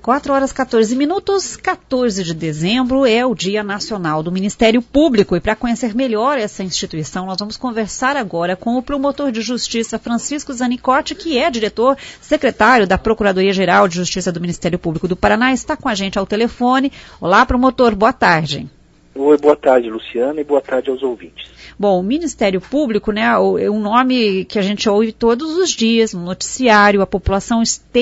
4h14, 14 de dezembro, é o Dia Nacional do Ministério Público. E para conhecer melhor essa instituição, nós vamos conversar agora com o promotor de justiça Francisco Zanicotti, que é diretor-secretário da Procuradoria-Geral de Justiça do Ministério Público do Paraná. Está com a gente ao telefone. Olá, promotor, boa tarde. Oi, boa tarde, Luciana, e boa tarde aos ouvintes. Bom, o Ministério Público, né, é um nome que a gente ouve todos os dias no noticiário, a população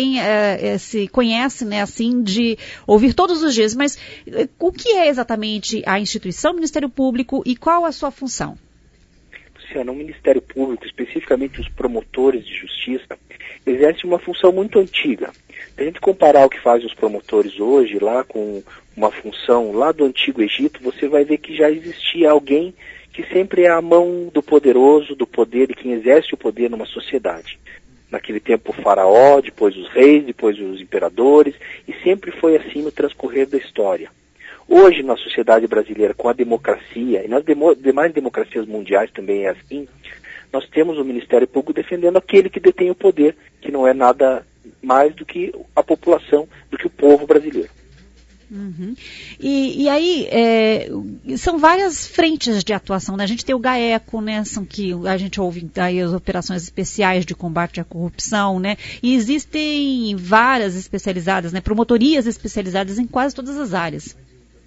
se conhece, né, assim, de ouvir todos os dias, mas o que é exatamente a instituição Ministério Público e qual a sua função? Luciana, o Ministério Público, especificamente os promotores de justiça, exerce uma função muito antiga. Se a gente comparar o que fazem os promotores hoje, lá com uma função lá do Antigo Egito, você vai ver que já existia alguém que sempre é a mão do poderoso, do poder, e quem exerce o poder numa sociedade. Naquele tempo o faraó, depois os reis, depois os imperadores, e sempre foi assim no transcorrer da história. Hoje, na sociedade brasileira, com a democracia, e nas demais democracias mundiais também é assim, nós temos o Ministério Público defendendo aquele que detém o poder, que não é nada mais do que a população, do que o povo brasileiro. Uhum. E aí, são várias frentes de atuação, né? A gente tem o GAECO, né? São que a gente ouve aí as operações especiais de combate à corrupção, né? E existem várias especializadas, né? Promotorias especializadas em quase todas as áreas.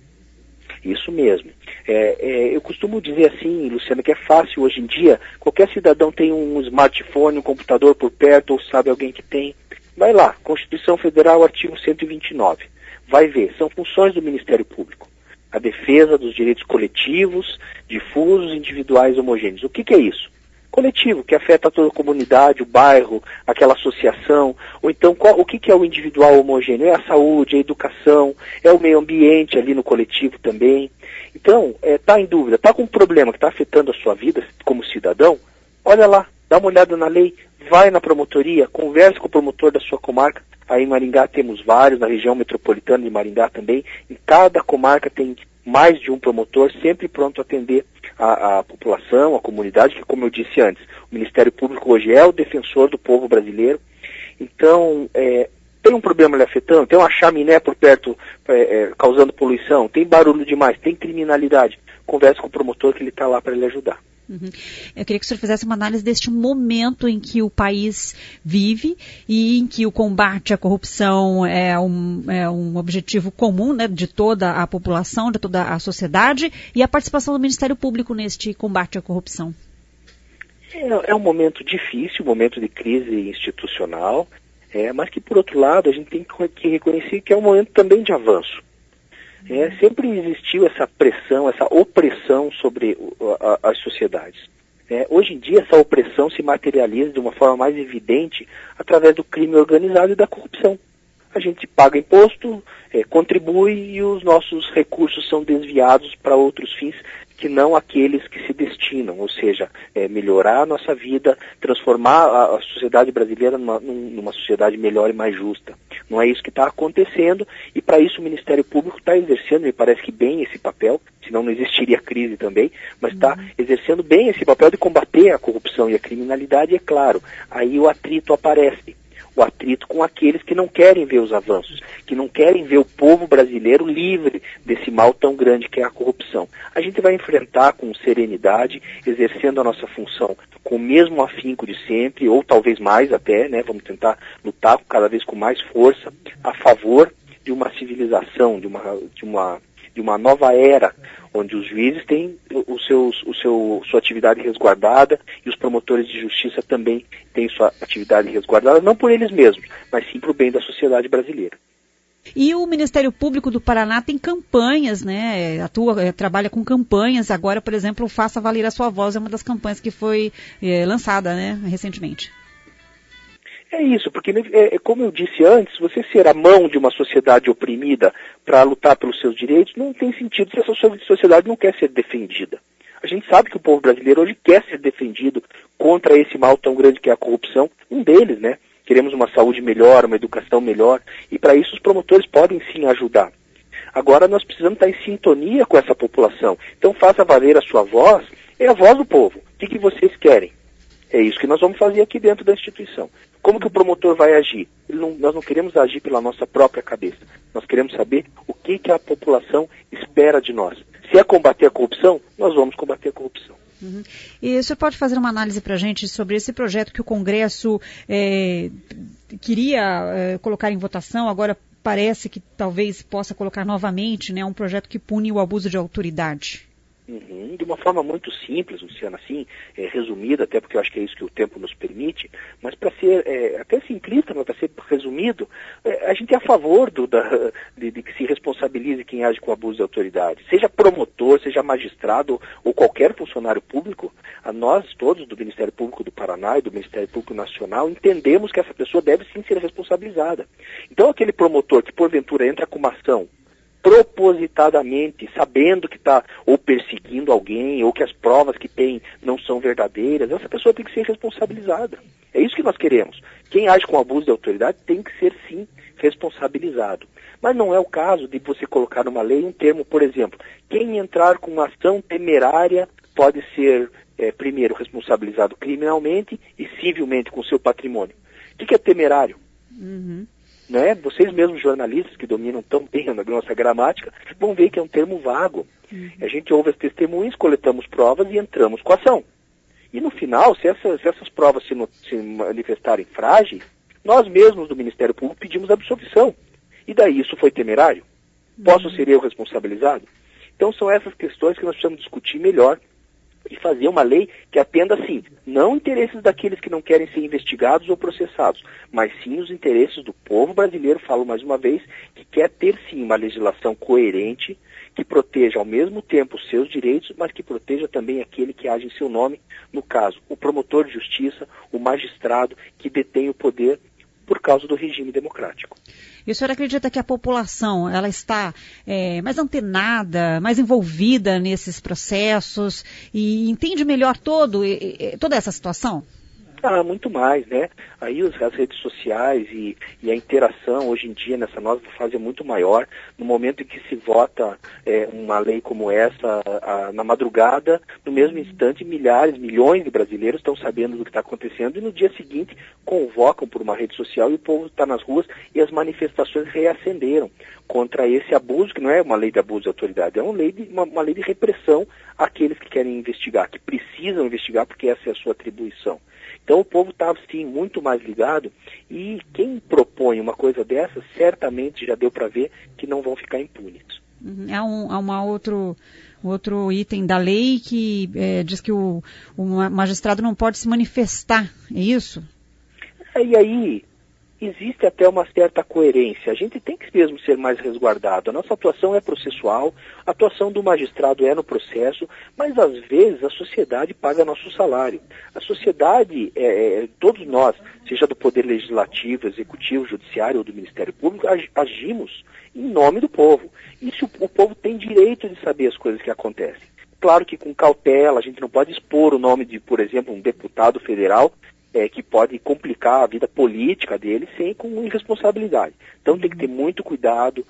Isso mesmo. Eu costumo dizer assim, Luciana, que é fácil hoje em dia, qualquer cidadão tem um smartphone, um computador por perto, ou sabe alguém que tem. Vai lá, Constituição Federal, artigo 129. Vai ver, são funções do Ministério Público. A defesa dos direitos coletivos, difusos, individuais, homogêneos. O que é isso? Coletivo, que afeta toda a comunidade, o bairro, aquela associação. Ou então, o que é o individual homogêneo? É a saúde, a educação, é o meio ambiente ali no coletivo também. Então, está em dúvida, está com um problema que está afetando a sua vida como cidadão, olha lá, dá uma olhada na lei, vai na promotoria, converse com o promotor da sua comarca. Aí em Maringá temos vários, na região metropolitana de Maringá também. Em cada comarca tem mais de um promotor, sempre pronto a atender a população, a comunidade, que, como eu disse antes, o Ministério Público hoje é o defensor do povo brasileiro. Então, tem um problema lhe afetando, tem uma chaminé por perto causando poluição, tem barulho demais, tem criminalidade. Converse com o promotor que ele está lá para lhe ajudar. Uhum. Eu queria que o senhor fizesse uma análise deste momento em que o país vive e em que o combate à corrupção é um objetivo comum, né, de toda a população, de toda a sociedade, e a participação do Ministério Público neste combate à corrupção. É um momento difícil, um momento de crise institucional, mas que, por outro lado, a gente tem que reconhecer que é um momento também de avanço. Sempre existiu essa pressão, essa opressão sobre as sociedades. Hoje em dia, essa opressão se materializa de uma forma mais evidente através do crime organizado e da corrupção. A gente paga imposto, contribui e os nossos recursos são desviados para outros fins que não aqueles que se destinam, ou seja, melhorar a nossa vida, transformar a sociedade brasileira numa sociedade melhor e mais justa. Não é isso que está acontecendo, e para isso o Ministério Público está exercendo, me parece que bem esse papel, senão não existiria crise também, mas está exercendo bem esse papel de combater a corrupção e a criminalidade, e é claro, aí o atrito aparece. O atrito com aqueles que não querem ver os avanços, que não querem ver o povo brasileiro livre desse mal tão grande que é a corrupção. A gente vai enfrentar com serenidade, exercendo a nossa função com o mesmo afinco de sempre, ou talvez mais até, né? Vamos tentar lutar cada vez com mais força a favor de uma civilização, de uma nova era, onde os juízes têm sua atividade resguardada e os promotores de justiça também têm sua atividade resguardada, não por eles mesmos, mas sim para o bem da sociedade brasileira. E o Ministério Público do Paraná tem campanhas, né? Trabalha com campanhas. Agora, por exemplo, o Faça Valer a Sua Voz é uma das campanhas que foi lançada, né, recentemente. É isso, porque, como eu disse antes, você ser a mão de uma sociedade oprimida para lutar pelos seus direitos não tem sentido se essa sociedade não quer ser defendida. A gente sabe que o povo brasileiro hoje quer ser defendido contra esse mal tão grande que é a corrupção. Um deles, né? Queremos uma saúde melhor, uma educação melhor, e para isso os promotores podem sim ajudar. Agora nós precisamos estar em sintonia com essa população. Então faça valer a sua voz, é a voz do povo. O que vocês querem? É isso que nós vamos fazer aqui dentro da instituição. Como que o promotor vai agir? Nós não queremos agir pela nossa própria cabeça. Nós queremos saber o que a população espera de nós. Se é combater a corrupção, nós vamos combater a corrupção. Uhum. E o senhor pode fazer uma análise para a gente sobre esse projeto que o Congresso queria colocar em votação, agora parece que talvez possa colocar novamente, né, um projeto que pune o abuso de autoridade? Uhum. De uma forma muito simples, Luciana, assim, resumida, até porque eu acho que é isso que o tempo nos permite, mas para ser até simplista, mas para ser resumido, a gente é a favor de que se responsabilize quem age com abuso de autoridade, seja promotor, seja magistrado ou qualquer funcionário público. Nós todos do Ministério Público do Paraná e do Ministério Público Nacional entendemos que essa pessoa deve sim ser responsabilizada. Então aquele promotor que porventura entra com uma ação propositadamente, sabendo que está ou perseguindo alguém, ou que as provas que tem não são verdadeiras, essa pessoa tem que ser responsabilizada. É isso que nós queremos. Quem age com abuso de autoridade tem que ser, sim, responsabilizado. Mas não é o caso de você colocar numa lei um termo, por exemplo, quem entrar com uma ação temerária pode ser, primeiro, responsabilizado criminalmente e civilmente com seu patrimônio. O que é temerário? Uhum. Né? Vocês mesmos jornalistas que dominam tão bem a nossa gramática vão ver que é um termo vago. Uhum. A gente ouve as testemunhas, coletamos provas e entramos com a ação. E no final, se essas provas se manifestarem frágeis, nós mesmos do Ministério Público pedimos absolvição. E daí isso foi temerário? Posso ser eu responsabilizado? Então são essas questões que nós precisamos discutir melhor e fazer uma lei que atenda, sim, não interesses daqueles que não querem ser investigados ou processados, mas sim os interesses do povo brasileiro, falo mais uma vez, que quer ter, sim, uma legislação coerente, que proteja ao mesmo tempo os seus direitos, mas que proteja também aquele que age em seu nome, no caso, o promotor de justiça, o magistrado que detém o poder por causa do regime democrático. E o senhor acredita que a população ela está mais antenada, mais envolvida nesses processos e entende melhor toda essa situação? Muito mais, né? Aí as redes sociais e a interação hoje em dia nessa nova fase é muito maior. No momento em que se vota uma lei como essa na madrugada, no mesmo instante milhões de brasileiros estão sabendo do que está acontecendo e no dia seguinte convocam por uma rede social e o povo está nas ruas e as manifestações reacenderam contra esse abuso, que não é uma lei de abuso de autoridade, é uma lei de repressão àqueles que querem investigar, que precisam investigar porque essa é a sua atribuição. Então o povo está, sim, muito mais ligado e quem propõe uma coisa dessa, certamente já deu para ver que não vão ficar impunes. Há outro item da lei que diz que o magistrado não pode se manifestar, é isso? E aí existe até uma certa coerência. A gente tem que mesmo ser mais resguardado. A nossa atuação é processual, a atuação do magistrado é no processo, mas às vezes a sociedade paga nosso salário. A sociedade, todos nós, seja do Poder Legislativo, Executivo, Judiciário ou do Ministério Público, agimos em nome do povo. E se o povo tem direito de saber as coisas que acontecem. Claro que com cautela, a gente não pode expor o nome de, por exemplo, um deputado federal, que pode complicar a vida política dele com irresponsabilidade. Então tem que ter muito cuidado,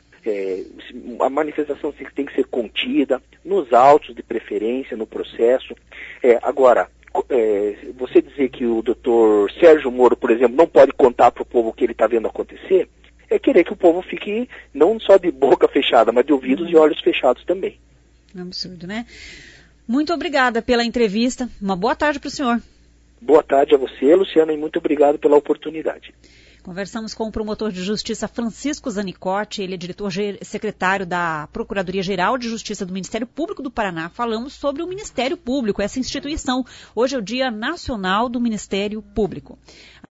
a manifestação tem que ser contida, nos autos de preferência, no processo. Agora, você dizer que o doutor Sérgio Moro, por exemplo, não pode contar para o povo o que ele está vendo acontecer, é querer que o povo fique não só de boca fechada, mas de ouvidos e olhos fechados também. É um absurdo, né? Muito obrigada pela entrevista. Uma boa tarde para o senhor. Boa tarde a você, Luciana, e muito obrigado pela oportunidade. Conversamos com o promotor de justiça Francisco Zanicotti, ele é diretor-secretário da Procuradoria-Geral de Justiça do Ministério Público do Paraná. Falamos sobre o Ministério Público, essa instituição. Hoje é o Dia Nacional do Ministério Público.